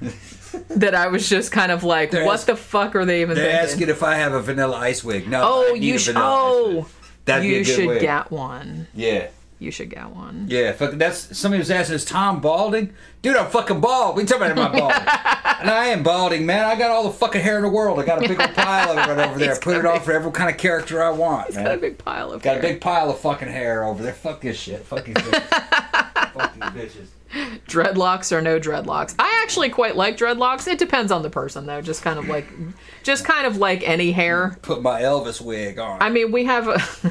that I was just kind of like, They're what ask- the fuck are they even They're thinking? asking if I have a Vanilla Ice wig. No. oh, I need you a should. Vanilla Ice Oh, wig. That'd be you a good should wig. get one. Yeah. You should get one. Yeah, fucking that's somebody was asking, is Tom balding? Dude, I'm fucking bald. We talking about am I balding? And I am balding, man. I got all the fucking hair in the world. I got a big old pile of it right over there. He's Put got it a on big- for every kind of character I want, man. Got a big pile of Got hair. a big pile of fucking hair over there. Fuck this shit. Fuck these bitches. Fuck these bitches. Dreadlocks or no dreadlocks. I actually quite like dreadlocks. It depends on the person though. Just kind of like, just kind of like any hair. Put my Elvis wig on. I mean, we have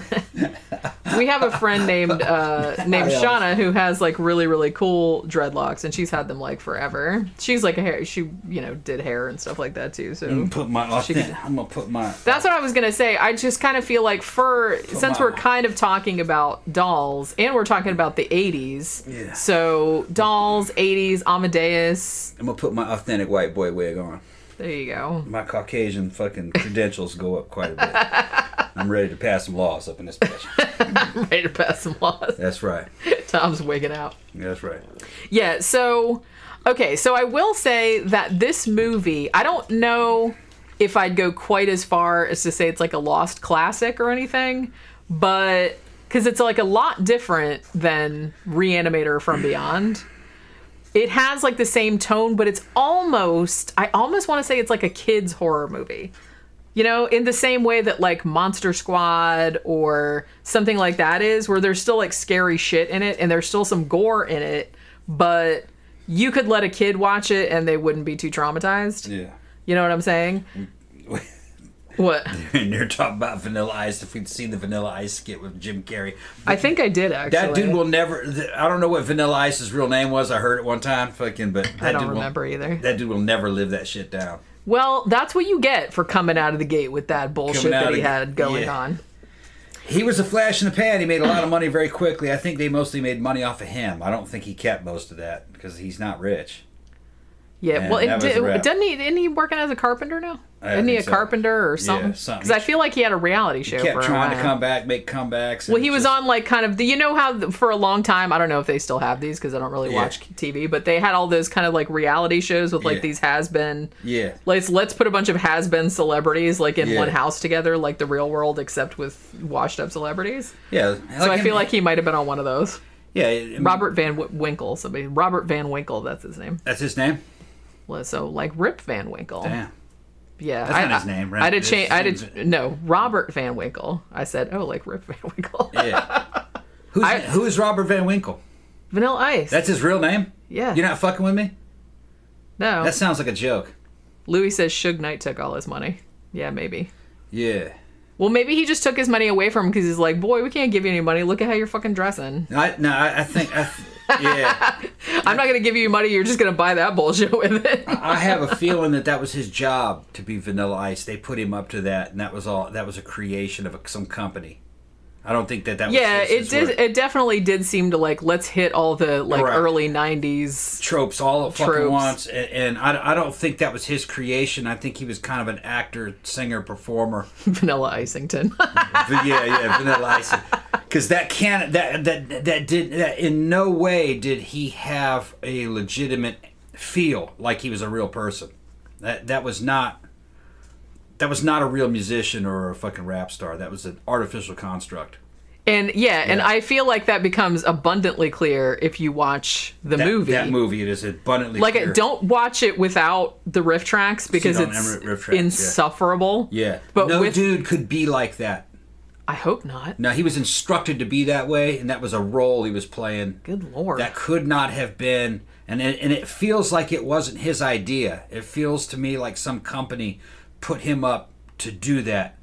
a we have a friend named uh, named Hi, Elvis. Shauna who has like really really cool dreadlocks, and she's had them like forever. She's like a hair. She you know did hair and stuff like that too. So I'm gonna put my. She Authentic, could- I'm gonna put my. that's what I was gonna say. I just kind of feel like for since my- we're kind of talking about dolls and we're talking about the eighties. Yeah. So dolls, eighties, Amadeus. I'm gonna put my authentic white boy wig on. There you go. My Caucasian fucking credentials go up quite a bit. I'm ready to pass some laws up in this bitch. I'm ready to pass some laws. That's right. Tom's wigging out. That's right. Yeah, so, okay, so I will say that this movie, I don't know if I'd go quite as far as to say it's like a lost classic or anything, but, because it's like a lot different than Reanimator from Beyond. It has like the same tone, but it's almost, I almost want to say it's like a kid's horror movie. You know, in the same way that like Monster Squad or something like that is, where there's still like scary shit in it and there's still some gore in it, but you could let a kid watch it and they wouldn't be too traumatized. Yeah. You know what I'm saying? What? And you're talking about Vanilla Ice. If we'd seen the Vanilla Ice skit with Jim Carrey. I think I did, actually. That dude will never... I don't know what Vanilla Ice's real name was. I heard it one time. Fucking, but that I don't dude remember will, either. That dude will never live that shit down. Well, that's what you get for coming out of the gate with that bullshit that he had going yeah. on. He was a flash in the pan. He made a lot of money very quickly. I think they mostly made money off of him. I don't think he kept most of that because he's not rich. Yeah, And well, it that was did, a wrap. doesn't he? Isn't he working as a carpenter now? I Isn't he a think so. carpenter or something? Yeah, something. Because I feel like he had a reality show He kept for a trying while. to come back, make comebacks. Well, and he was just- on like kind of the, you know how the, for a long time, I don't know if they still have these because I don't really Yeah. watch T V, but they had all those kind of like reality shows with like Yeah. these has-been. Yeah. Let's let's put a bunch of has-been celebrities like in Yeah. one house together, like the real world, except with washed-up celebrities. Yeah. So I feel like he might have been on one of those. Yeah. I mean, Robert Van w- Winkle, somebody. Robert Van Winkle, that's his name. That's his name? Well, so like Rip Van Winkle. Damn. Yeah, That's I, not his name, right? I did It's- change. I it's- did no Robert Van Winkle. I said, oh, like Rip Van Winkle. Yeah. Who's, I- who is Robert Van Winkle? Vanilla Ice. That's his real name? yeah. You're not fucking with me? No. That sounds like a joke. Louis says Suge Knight took all his money. Yeah, maybe. Yeah. Well, maybe he just took his money away from him because he's like, boy, we can't give you any money. Look at how you're fucking dressing. I, no, I, I think... I, th- yeah. I'm not going to give you money. You're just going to buy that bullshit with it. I have a feeling that that was his job to be Vanilla Ice. They put him up to that, and that was all. That was a creation of a, some company. I don't think that that was Yeah, his, it his did. work. It definitely did seem to like let's hit all the like Right. early nineties. Tropes all at fucking Tropes. once, and, and I, I don't think that was his creation. I think he was kind of an actor, singer, performer. Vanilla Icington. But yeah, yeah, Vanilla Ice. Because that can that that that did that in no way did he have a legitimate feel like he was a real person. That that was not that was not a real musician or a fucking rap star. That was an artificial construct. And yeah, and Yeah. I feel like that becomes abundantly clear if you watch the That, movie. That movie, it is abundantly Like, clear. don't watch it without the riff tracks because don't it's have riff tracks, yeah. insufferable. Yeah, But no with, dude could be like that. I hope not. No, he was instructed to be that way, and that was a role he was playing. Good lord. That could not have been, and it, and it feels like it wasn't his idea. It feels to me like some company put him up to do that,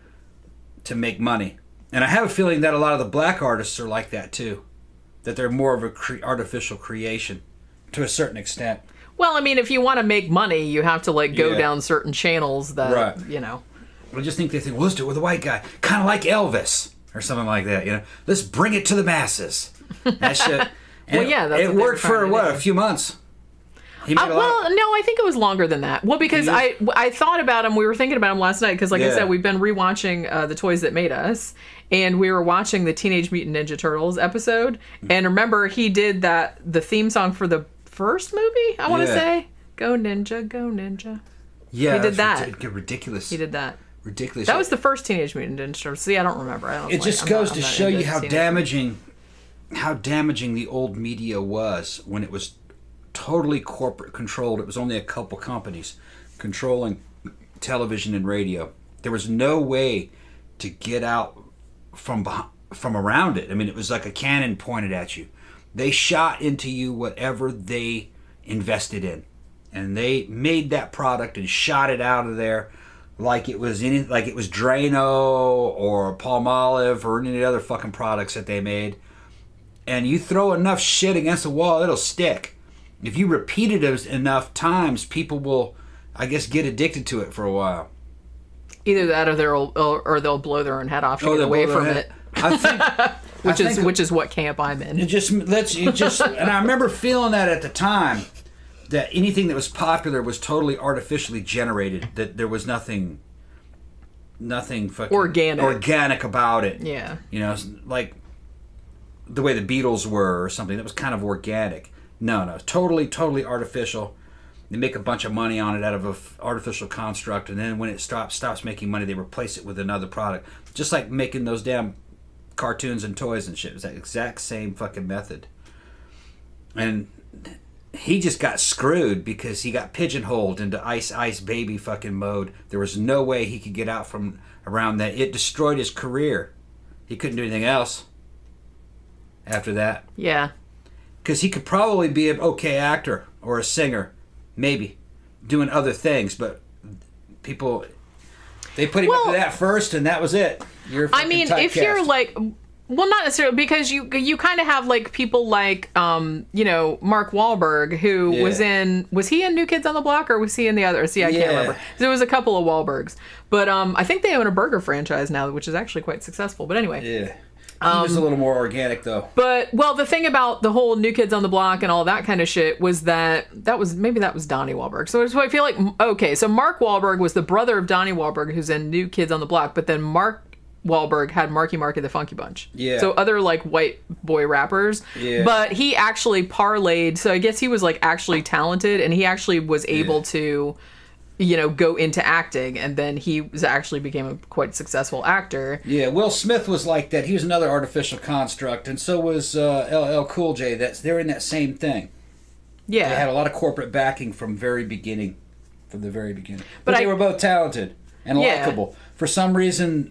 to make money. And I have a feeling that a lot of the black artists are like that too, that they're more of a cre- artificial creation, to a certain extent. Well, I mean, if you want to make money, you have to like go Yeah. down certain channels that Right. you know. I just think they think, well, let's do it with a white guy, kind of like Elvis or something like that. You know, let's bring it to the masses. That shit. And Well, yeah, that's it what they were worked trying for to what do. a few months. He made Uh, a lot well, of- no, I think it was longer than that. Well, because You- I I thought about him. We were thinking about him last night because, like I Yeah. said, we've been rewatching uh, the Toys That Made Us, and we were watching the Teenage Mutant Ninja Turtles episode. And remember, he did that the theme song for the first movie. I want to Yeah. say, "Go Ninja, Go Ninja." yeah, he did that's that. ridic- ridiculous. He did that. ridiculous. That was the first Teenage Mutant Ninja Turtles. See, I don't remember. I don't. It like- just I'm goes not- to I'm not show into you how Teenage damaging, how damaging the old media was when it was totally corporate controlled. It was only a couple companies controlling television and radio. There was no way to get out from beh- from around it. I mean, it was like a cannon pointed at you. They shot into you whatever they invested in, and they made that product and shot it out of there like it was any like it was Drano or Palmolive or any of the other fucking products that they made. And you throw enough shit against the wall, it'll stick. If you repeat it as- enough times, people will, I guess, get addicted to it for a while. Either that, or they'll or, or they'll blow their own head off to Oh, get they'll away blow their from head- it. I think, Which I is think which is what camp I'm in. it just lets you just, and I remember feeling that at the time. that anything that was popular was totally artificially generated. That there was nothing, nothing fucking Organic. organic about it. Yeah. You know, it's like the way the Beatles were or something. That was kind of organic. No, no, totally, totally artificial. They make a bunch of money on it out of an f- artificial construct, and then when it stops stops making money, they replace it with another product. Just like making those damn cartoons and toys and shit. It's that exact same fucking method. And he just got screwed because he got pigeonholed into Ice Ice Baby fucking mode. There was no way he could get out from around that. It destroyed his career. He couldn't do anything else after that. Yeah. Because he could probably be an okay actor or a singer, maybe, doing other things, but people, they put him Well, up to that first, and that was it. You're I mean, if typecast. you're like, well, not necessarily, because you you kind of have like people like, um, you know, Mark Wahlberg, who Yeah. was in, was he in New Kids on the Block, or was he in the other? See, I Yeah. can't remember. There was a couple of Wahlbergs, but um, I think they own a burger franchise now, which is actually quite successful. But anyway. Yeah. He was a little more organic, though. But, well, the thing about the whole New Kids on the Block and all that kind of shit was that that was, maybe that was Donnie Wahlberg. So I feel like, okay, so Mark Wahlberg was the brother of Donnie Wahlberg, who's in New Kids on the Block, but then Mark Wahlberg had Marky Mark and the Funky Bunch. Yeah. So other, like, white boy rappers. Yeah. But he actually parlayed, so I guess he was, like, actually talented, and he actually was able Yeah. to, you know, go into acting, and then he was actually became a quite successful actor. Yeah, Will Smith was like that. He was another artificial construct, and so was uh, L L Cool J. That's they're in that same thing. Yeah. They had a lot of corporate backing from very beginning, from the very beginning. But, But they I- were both talented and Yeah. likable. For some reason,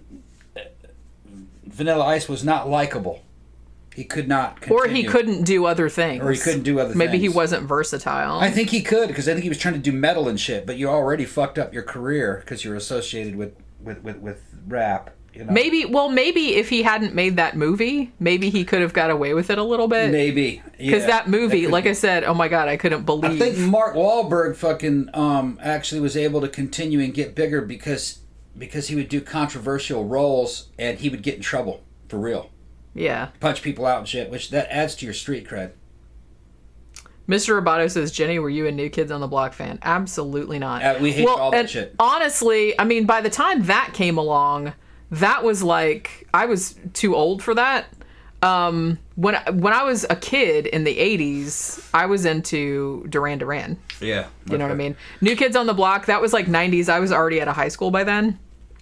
Vanilla Ice was not likable. He could not continue. Or he couldn't do other things. Or he couldn't do other Maybe things. he wasn't versatile. I think he could, because I think he was trying to do metal and shit, but you already fucked up your career because you're associated with, with, with, with rap. You know? Maybe, well, maybe if he hadn't made that movie, maybe he could have got away with it a little bit. Maybe. Because yeah, that movie, could like be. I said, oh my God, I couldn't believe. I think Mark Wahlberg fucking um, actually was able to continue and get bigger because because he would do controversial roles and he would get in trouble for real, Yeah. punch people out and shit, which that adds to your street cred. Mister Roboto says, Jenny, were you a New Kids on the Block fan? Absolutely not. Uh, we hate all that and shit. Honestly, I mean, by the time that came along, that was like, I was too old for that. Um, when when I was a kid in the eighties, I was into Duran Duran. Yeah, You know what I mean? New Kids on the Block, that was like nineties. I was already out of high school by then.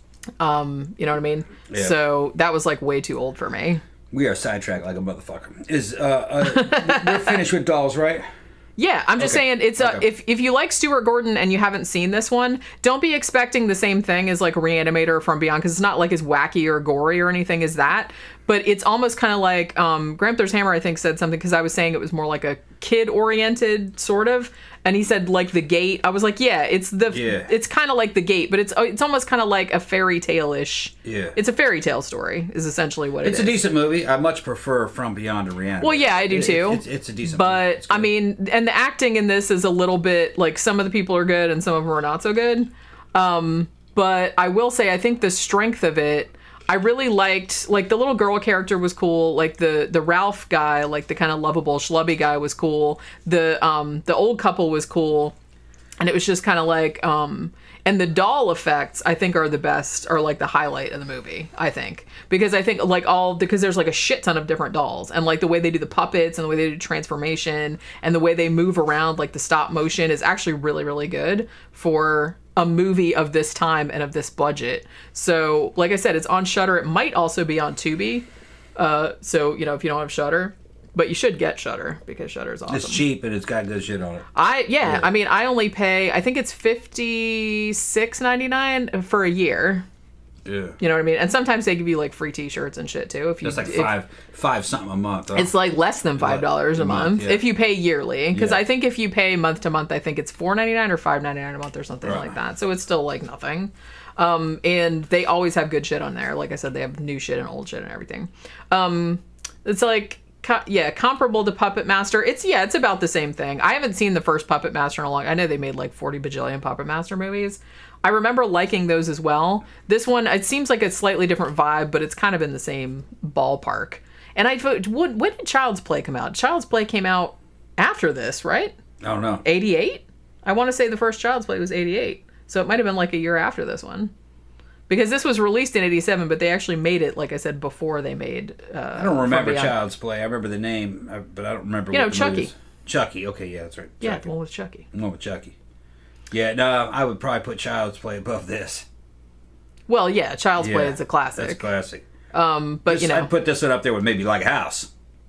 Um, you know what I mean? Yeah. So that was like way too old for me. We are sidetracked like a motherfucker. Is uh, uh we're finished with dolls, right? Yeah, I'm just Okay. saying it's uh, Okay. if if you like Stuart Gordon and you haven't seen this one, don't be expecting the same thing as like Reanimator From Beyond, because it's not like as wacky or gory or anything as that. But it's almost kind of like um, Gramthar's Hammer, I think, said something, because I was saying it was more like a kid-oriented sort of, and he said like The Gate. I was like, yeah, it's the Yeah. it's kind of like The Gate, but it's it's almost kind of like a fairy tale-ish. Yeah. It's a fairy tale story is essentially what It's it a is. decent movie. I much prefer From Beyond to Rihanna. Well, yeah, I do It- too. It's, it's a decent movie. But It's I good. mean, and the acting in this is a little bit like some of the people are good and some of them are not so good. Um, but I will say, I think the strength of it, I really liked, like the little girl character was cool. Like the the Ralph guy, like the kind of lovable schlubby guy was cool. The um the old couple was cool, and it was just kind of like um. And the doll effects, I think, are the best, are like the highlight of the movie, I think. Because I think, like, all, because there's like a shit ton of different dolls. And, like, the way they do the puppets and the way they do transformation and the way they move around, like, the stop motion is actually really, really good for a movie of this time and of this budget. So, like I said, it's on Shudder. It might also be on Tubi. Uh, so, you know, if you don't have Shudder. But you should get Shudder, because Shudder is awesome. It's cheap and it's got good shit on it. I yeah, Yeah. I mean, I only pay. I think it's fifty six ninety nine for a year. Yeah. You know what I mean? And sometimes they give you like free T-shirts and shit too. If you, It's like if- five, five something a month. Huh? it's like less than five dollars a A month, month yeah. if you pay yearly. Because Yeah. I think if you pay month to month, I think it's four ninety nine or five ninety nine a month or something Right. like that. So it's still like nothing. Um, and they always have good shit on there. Like I said, they have new shit and old shit and everything. Um, it's like. Co- yeah, comparable to Puppet Master. It's yeah, it's about the same thing. I haven't seen the first Puppet Master in a long. I know they made like forty bajillion Puppet Master movies. I remember liking those as well. This one, it seems like a slightly different vibe, but it's kind of in the same ballpark. And I when, when did Child's Play come out? Child's Play came out after this, right? I don't know. eighty-eight? I want to say the first Child's Play was eighty-eight. So it might have been like a year after this one. Because this was released in eighty-seven, but they actually made it, like I said, before they made... Uh, I don't remember Child's Play. I remember the name, but I don't remember you what know, the Chucky. movies. Chucky. Okay, yeah, that's right. Chucky. Yeah, the one with Chucky. The one with Chucky. Yeah, no, I would probably put Child's Play above this. Well, yeah, Child's Yeah, Play is a classic. That's classic. Um, but, Just, you know... I'd put this one up there with maybe like House.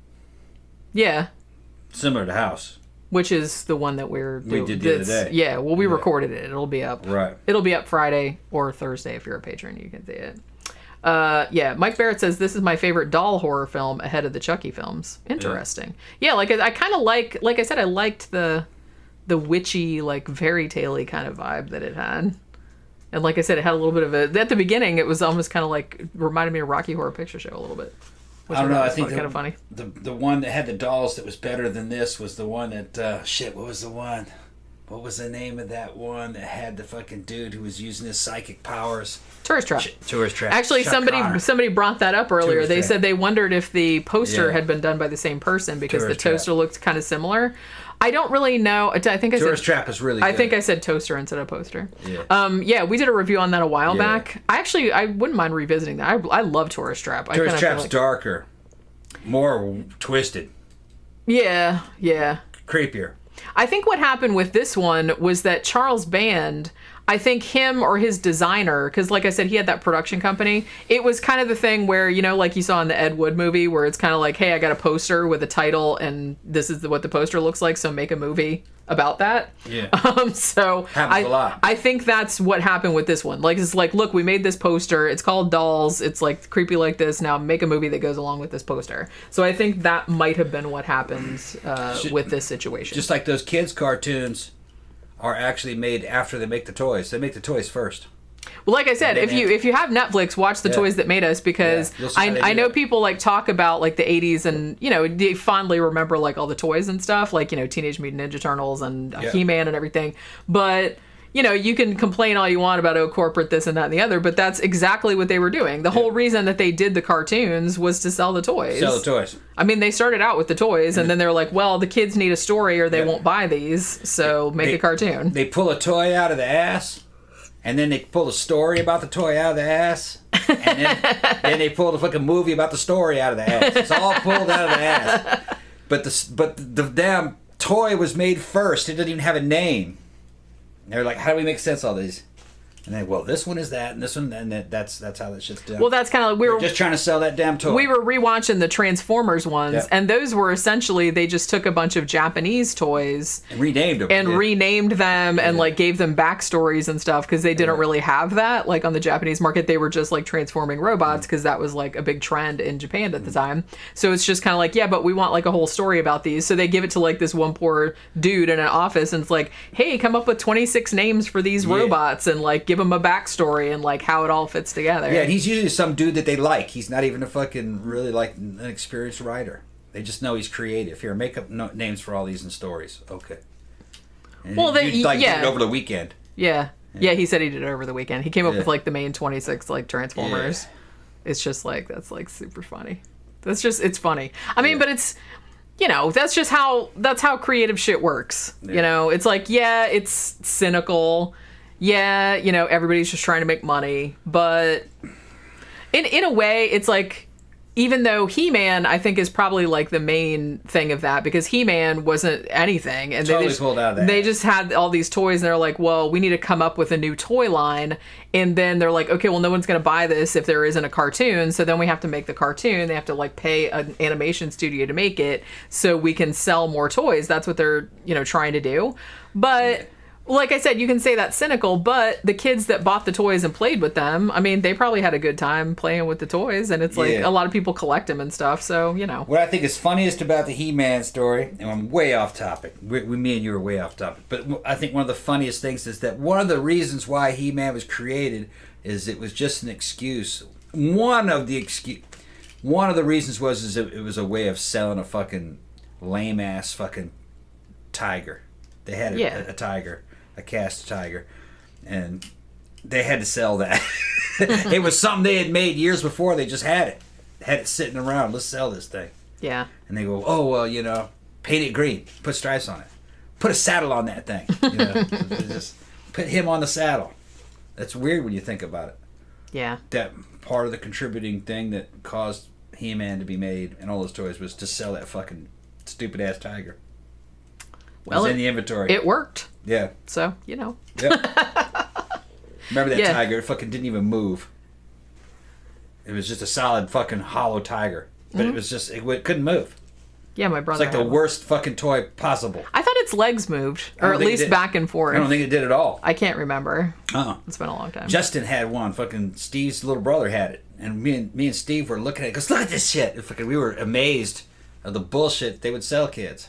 Yeah. Similar to House. Which is the one that we're doing. We did the other day. Yeah, well, we Yeah. recorded it. It'll be up. Right. It'll be up Friday or Thursday if you're a patron. You can see it. Uh, yeah, Mike Barrett says this is my favorite doll horror film ahead of the Chucky films. Interesting. Yeah, yeah like I, I kind of like, like I said, I liked the the witchy, like fairy tale-y kind of vibe that it had. And like I said, it had a little bit of a. At the beginning, it was almost kind of like reminded me of Rocky Horror Picture Show a little bit. I don't know. I think kind of funny. The the one that had the dolls that was better than this was the one that uh, shit. What was the one? What was the name of that one that had the fucking dude who was using his psychic powers? Tourist Trap. Ch- Tourist Trap. Actually, Chuck somebody Connor. somebody brought that up earlier. Tourist they Trap. said they wondered if the poster Yeah. had been done by the same person because Tourist the toaster Trap. looked kind of similar. I don't really know. I think I Tourist said Trap is really. I good. think I said toaster instead of poster. Yeah. Um, yeah, we did a review on that a while Yeah. back. I actually I wouldn't mind revisiting that. I, I love Tourist Trap. I Tourist kinda feel Trap's like, darker, more twisted, Yeah, yeah. creepier. I think what happened with this one was that Charles Band, I think him or his designer, because like I said, he had that production company. It was kind of the thing where, you know, like you saw in the Ed Wood movie, where it's kind of like, hey, I got a poster with a title, and this is what the poster looks like, so make a movie about that. Yeah. Um, so Happens I, a lot. I think that's what happened with this one. Like, it's like, look, we made this poster. It's called Dolls. It's like creepy like this. Now make a movie that goes along with this poster. So I think that might have been what happened uh, Should- with this situation. Just like those kids' cartoons are actually made after they make the toys. They make the toys first. Well, like I said, if you if you have Netflix, watch The Yeah. Toys That Made Us, because Yeah, you'll see how they I I do know that. people like talk about like the eighties, and you know they fondly remember like all the toys and stuff, like you know Teenage Mutant Ninja Turtles and uh, Yeah. He-Man and everything. But you know you can complain all you want about oh corporate this and that and the other, but that's exactly what they were doing. The whole reason that they did the cartoons was to sell the toys. Sell the toys. I mean, they started out with the toys, and then they were like, well, the kids need a story or they Yeah. won't buy these, so make They- a cartoon. They pull a toy out of the ass, and then they pull a story about the toy out of the ass, and then, then they pull the fucking movie about the story out of the ass. It's all pulled out of the ass. But the but the damn toy was made first. It didn't even have a name. And they're like, how do we make sense of all these? And then, well, this one is that, and this one, and that, that's that's how that shit's done. Well, that's kind of like we They're were just trying to sell that damn toy. we were rewatching the Transformers ones, Yeah. and those were essentially they just took a bunch of Japanese toys and renamed them. and yeah. renamed them and Yeah. like gave them backstories and stuff because they didn't Yeah. really have that like on the Japanese market. They were just like transforming robots because that was like a big trend in Japan at the time. So it's just kind of like, yeah, but we want like a whole story about these. So they give it to like this one poor dude in an office, and it's like, hey, come up with twenty-six names for these Yeah. robots and like give them a backstory and like how it all fits together. Yeah, and he's usually some dude that they like. He's not even a fucking really like an experienced writer. They just know he's creative. Here, make up no- names for all these and stories. Okay. And Well, they- you, like yeah. did it over the weekend. Yeah. Yeah, he said he did it over the weekend. He came up Yeah. with like the main twenty-six like Transformers. It's just like that's like super funny. That's just it's funny. I mean, Yeah. but it's you know, that's just how that's how creative shit works. Yeah. You know, it's like yeah, it's cynical. Yeah, you know, everybody's just trying to make money, but in in a way it's like even though He-Man, I think, is probably like the main thing of that because He-Man wasn't anything, and Totally they just pulled out of that. they just had all these toys, and they're like, well, we need to come up with a new toy line, and then they're like, okay, well, no one's gonna buy this if there isn't a cartoon, so then we have to make the cartoon. They have to like pay an animation studio to make it so we can sell more toys. That's what they're you know trying to do, but. Like I said, you can say that's cynical, but the kids that bought the toys and played with them, I mean, they probably had a good time playing with the toys, and it's like Yeah. a lot of people collect them and stuff, so, you know. What I think is funniest about the He-Man story, and I'm way off topic. We, we me and you are way off topic, but I think one of the funniest things is that one of the reasons why He-Man was created is it was just an excuse. One of the excuse, one of the reasons was is it, it was a way of selling a fucking lame ass fucking tiger. They had a, Yeah. a, a tiger. A cast tiger, and they had to sell that. It was something they had made years before. They just had it, had it sitting around. Let's sell this thing. Yeah. And they go, oh well, you know, paint it green, put stripes on it, put a saddle on that thing. You know? Just put him on the saddle. That's weird when you think about it. Yeah. That part of the contributing thing that caused He-Man to be made and all those toys was to sell that fucking stupid ass tiger. Well, it was in the inventory. It worked. Yeah. So, you know. Yep. Remember that yeah. tiger? It fucking didn't even move. It was just a solid fucking hollow tiger. But mm-hmm. it was just, it, it couldn't move. Yeah, my brother. It's like the one. worst fucking toy possible. I thought its legs moved, or at least back and forth. I don't think it did at all. I can't remember. Uh-uh. It's been a long time. Justin had one. Fucking Steve's little brother had it, and me and me and Steve were looking at it. Goes, look at this shit. And fucking, we were amazed of the bullshit they would sell kids.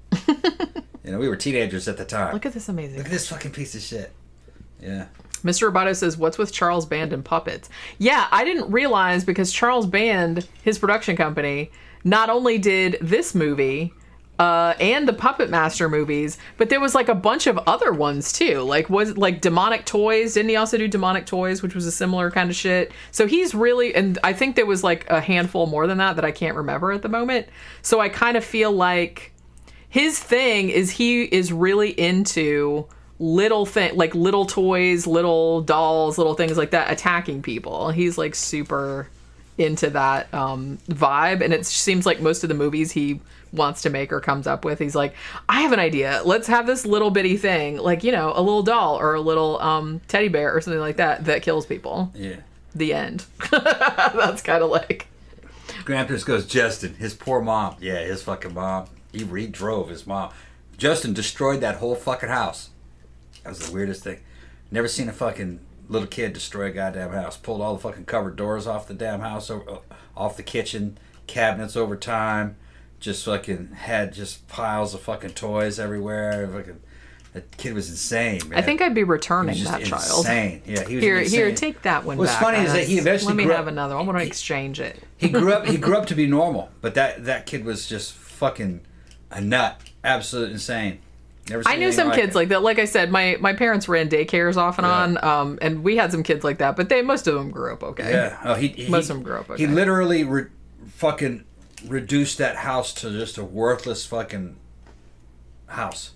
You know, we were teenagers at the time. Look at this amazing. Look at this fucking piece of shit. Yeah. Mister Roboto says, what's with Charles Band and puppets? Yeah, I didn't realize because Charles Band, his production company, not only did this movie uh, and the Puppet Master movies, but there was like a bunch of other ones too. Like was like Demonic Toys. Didn't he also do Demonic Toys, which was a similar kind of shit? So he's really, and I think there was like a handful more than that that I can't remember at the moment. So I kind of feel like his thing is he is really into little thing like little toys, little dolls, little things like that attacking people. He's like super into that um vibe, and it seems like most of the movies he wants to make or comes up with, he's like, I have an idea, let's have this little bitty thing, like, you know, a little doll or a little um teddy bear or something like that that kills people. Yeah. The end. That's kind of like Grampus goes, Justin, his poor mom. Yeah, his fucking mom. He re-drove his mom. Justin destroyed that whole fucking house. That was the weirdest thing. Never seen a fucking little kid destroy a goddamn house. Pulled all the fucking covered doors off the damn house, over, off the kitchen cabinets over time. Just fucking had just piles of fucking toys everywhere. Fucking, that kid was insane, man. I think I'd be returning that insane. child. Insane. Yeah, he was here. insane. Here, take that one. What's back. funny is That's, that he eventually let me grew have up, another. I want to exchange it. He grew up. He grew up to be normal, but that that kid was just fucking a nut. Absolute insane. Never seen I knew some like kids it. like that. Like I said, my, my parents ran daycares off and Yeah. on, um, and we had some kids like that. But they most of them grew up okay. Yeah. Oh, he, he most of them grew up okay. He literally re- fucking reduced that house to just a worthless fucking house.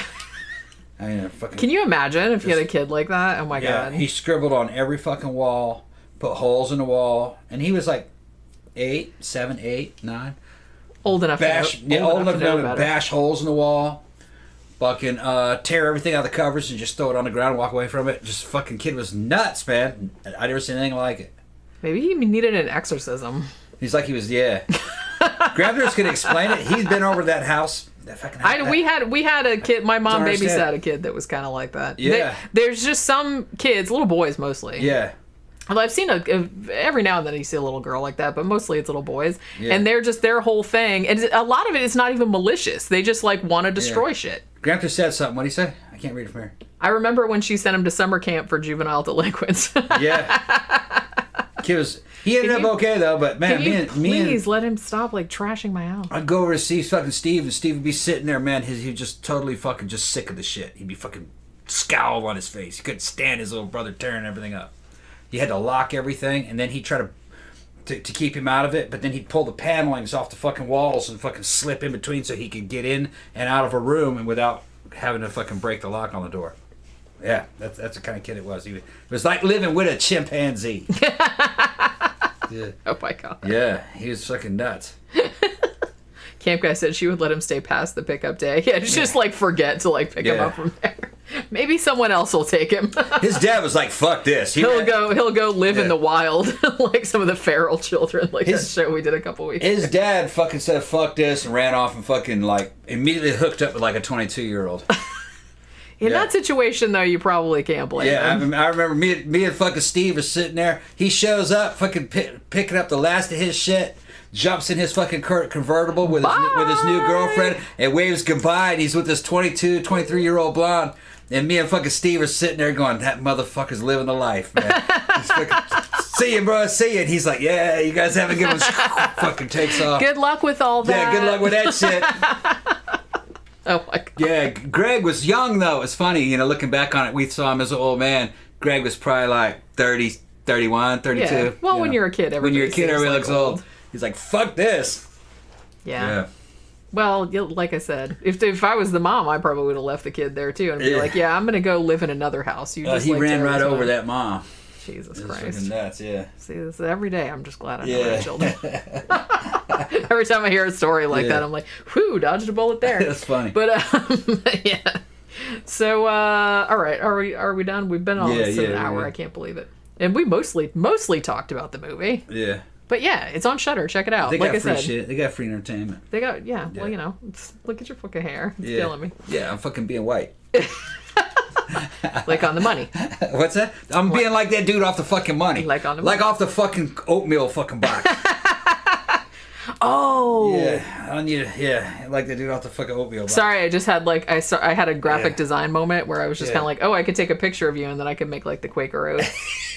I mean, fucking. Can you imagine if you had a kid like that? Oh my yeah, god. He scribbled on every fucking wall, put holes in the wall, and he was like eight, seven, eight, nine. Old enough. Bash, to know, yeah, old, old enough, enough to to know better. bash holes in the wall. Fucking uh, tear everything out of the covers and just throw it on the ground and walk away from it. Just fucking kid was nuts, man. I never seen anything like it. Maybe he needed an exorcism. He's like he was, yeah. Grandparents could explain it. He's been over that house. That fucking house. I, we had we had a kid. My mom Don't understand. babysat a kid that was kind of like that. Yeah. They, there's just some kids, little boys mostly. Yeah. Well, I've seen a, a every now and then you see a little girl like that, but mostly it's little boys, Yeah. and they're just their whole thing. And a lot of it is not even malicious. They just like want to destroy Yeah. shit. Grandpa said something. What did he say? I can't read it from here. I remember when she sent him to summer camp for juvenile delinquents. Yeah. Kid was. He ended Can up you- okay though, but man, Can me you and me and please let him stop like trashing my house? I'd go over to see fucking Steve, and Steve would be sitting there, man. His, he'd just totally fucking just sick of the shit. He'd be fucking scowl on his face. He couldn't stand his little brother tearing everything up. He had to lock everything, and then he'd try to, to to keep him out of it, but then he'd pull the panelings off the fucking walls and fucking slip in between so he could get in and out of a room and without having to fucking break the lock on the door. Yeah, that's that's the kind of kid it was. He was, it was like living with a chimpanzee. Yeah. Oh my god. Yeah, he was fucking nuts. Camp guy said she would let him stay past the pickup day. Yeah, just like forget to like pick him Yeah. up from there. Maybe someone else will take him. His dad was like, "Fuck this." He he'll ran- go. He'll go live in Yeah. the wild, like some of the feral children, like His- that show we did a couple weeks. His dad fucking said, "Fuck this," and ran off and fucking like immediately hooked up with like a twenty-two year old. In yeah. that situation, though, you probably can't blame Yeah, I, him. rem- I remember me, and- me and fucking Steve are sitting there. He shows up, fucking pi- picking up the last of his shit, jumps in his fucking cur- convertible with his, new- with his new Bye. girlfriend, and waves goodbye. And he's with this twenty-two, twenty-three year old blonde. And me and fucking Steve are sitting there going, "That motherfucker's living the life, man." He's fucking, "See you, bro. See you." And he's like, "Yeah, you guys have a good one." Fucking takes off. Good luck with all that. Yeah, good luck with that shit. Oh my god. Yeah, Greg was young though. It's funny, you know, looking back on it, we saw him as an old man. Greg was probably like thirty, thirty-one, thirty-two. Yeah. Well, you when know. you're a kid, when you're a everybody kid, seems everybody like looks old. He's like, "Fuck this." Yeah. Yeah. Well, you- like I said, if if I was the mom, I probably would have left the kid there too and be Yeah. like, "Yeah, I'm gonna go live in another house." You Uh, just he like ran tear right this over one. that mom. Jesus It was Christ! fucking nuts, yeah. See this every day. I'm just glad I Yeah. never had children. Every time I hear a story like Yeah. that, I'm like, "Whew, dodged a bullet there." That's funny. But um, yeah. So uh, all right, are we are we done? We've been on Yeah, this yeah, an we're hour. good. I can't believe it. And we mostly mostly talked about the movie. Yeah. But yeah, it's on Shudder. Check it out. They like got I free said, shit. They got free entertainment. they got yeah. Well, Yeah. you know, it's, look at your fucking hair. It's Yeah. killing me. Yeah, I'm fucking being white. Like on the money. What's that? I'm being like that dude off the fucking money. Like on the Like money. off the fucking oatmeal fucking box. Oh. Yeah, I need. Yeah, like the dude off the fucking oatmeal box. Sorry, I just had like I saw, I had a graphic Yeah. design moment where I was just Yeah. kind of like, oh, I could take a picture of you and then I could make like the Quaker Oats.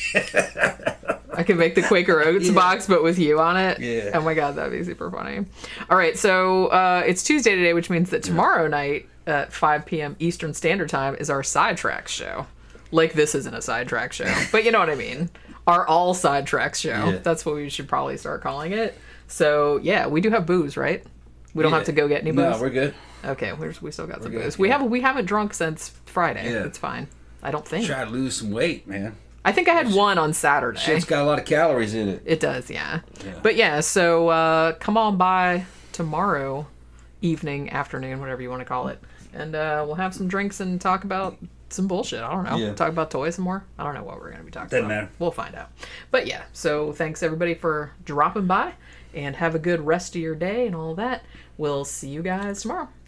I could make the Quaker Oats Yeah. box, but with you on it. Yeah. Oh my god, that'd be super funny. All right, so uh, it's Tuesday today, which means that tomorrow night at five p.m. Eastern Standard Time is our Sidetrack show. Like this isn't a sidetrack show, but you know what I mean. Our all sidetrack show. Yeah. That's what we should probably start calling it. So yeah, we do have booze, right? We don't Yeah. have to go get any booze. No, we're good. Okay, we're, we still got some good, booze. We yeah. have we haven't drunk since Friday. Yeah. It's fine. I don't think. Try to lose some weight, man. I think I had one on Saturday. Shit's got a lot of calories in it. It does, yeah. Yeah. But yeah, so uh, come on by tomorrow evening, afternoon, whatever you want to call it, and uh, we'll have some drinks and talk about some bullshit. I don't know. Yeah. Talk about toys some more. I don't know what we're gonna be talking Doesn't about. matter. We'll find out. But yeah, so thanks everybody for dropping by, and have a good rest of your day and all that. We'll see you guys tomorrow.